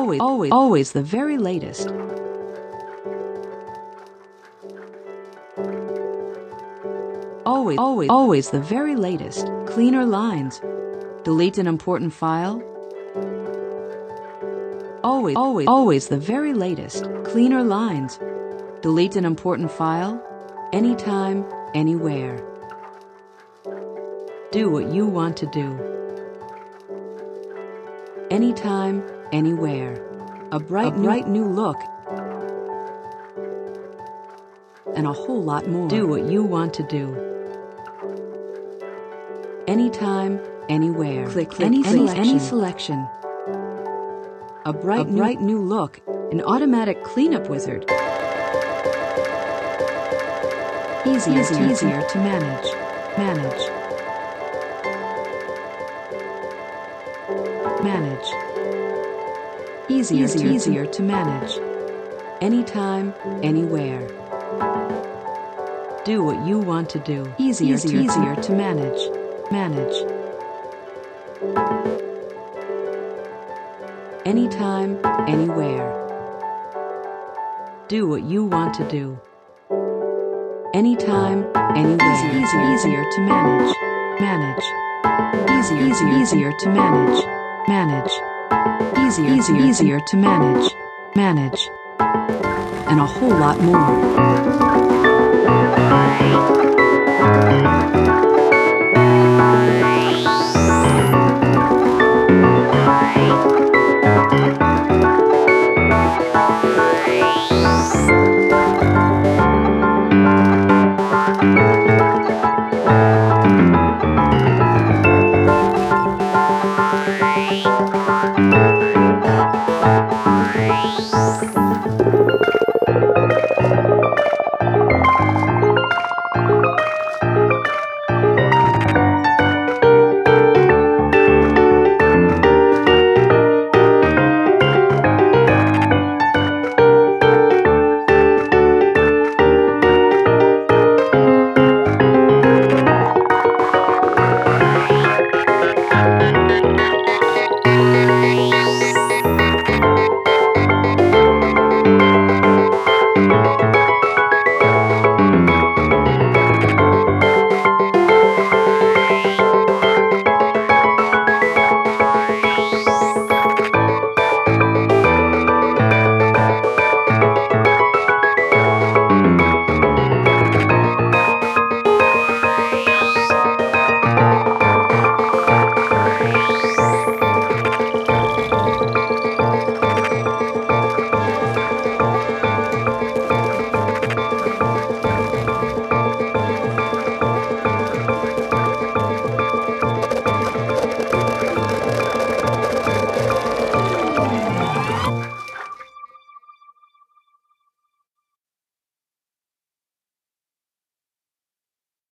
always the very latest. Always the very latest. Cleaner lines. Delete an important file. Always the very latest. Cleaner lines. Delete an important file. Anytime, anywhere. Do what you want to do. Anytime, anywhere. A bright new look. And a whole lot more. Do what you want to do. Anytime, anywhere. Click any selection. A bright new look. An automatic cleanup wizard. Easier to manage. Easier to manage. Anytime, anywhere. Do what you want to do. Easier to manage. Anytime, anywhere. Do what you want to do. Anytime, anywhere. Easier to manage. Easier to manage. Easier to manage. And a whole lot more.